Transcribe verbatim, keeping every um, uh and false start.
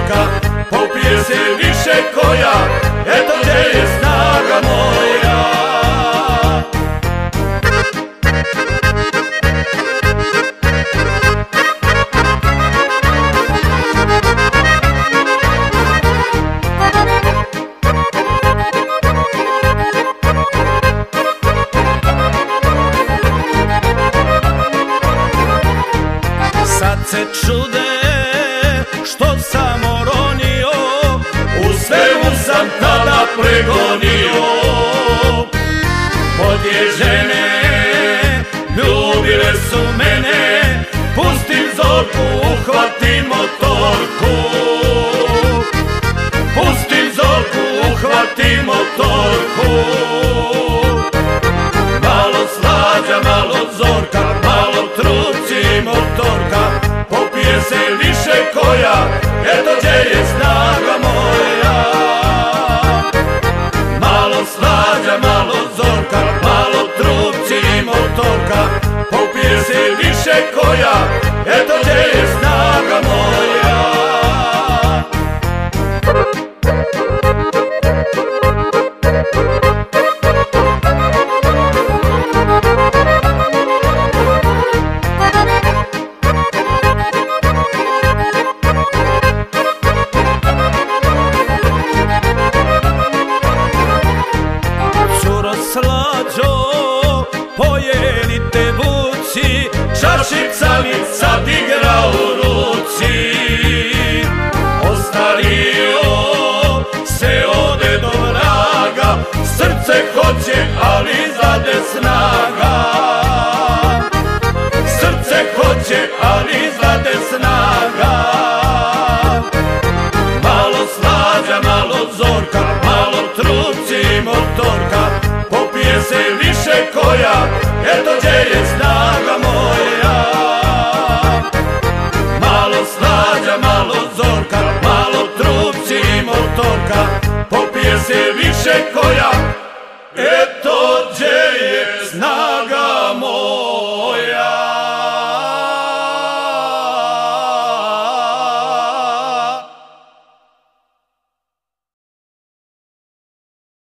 motorka, popije se više koja, eto gdje je snaga moja. Sad se čude što sam oronio, u svemu sam tada pregonio. Podje žene ljubile su mene, pustim Zorku, uhvatim motorku. Pustim Zorku, uhvatim motorku. Malo Slađa, malo Zorka, malo Trupci motorka, popije se više koja, eto gdje je snaga moja. Malo Slađa, malo Zorka, malo Trupci motorka, popije se više koja, eto gdje je snaga moja. Slađo, pojenite vuci, čašica mi sad igra u ruci. Ostario se ode do vraga, srce hoće, ali zade snaga. Srce hoće, ali zade snaga. Malo Slađa, malo Zorka, malo Trupci motorka, popije se više koja, eto gdje je snaga moja. Malo Slađa, malo Zorka, malo Trupci motorka,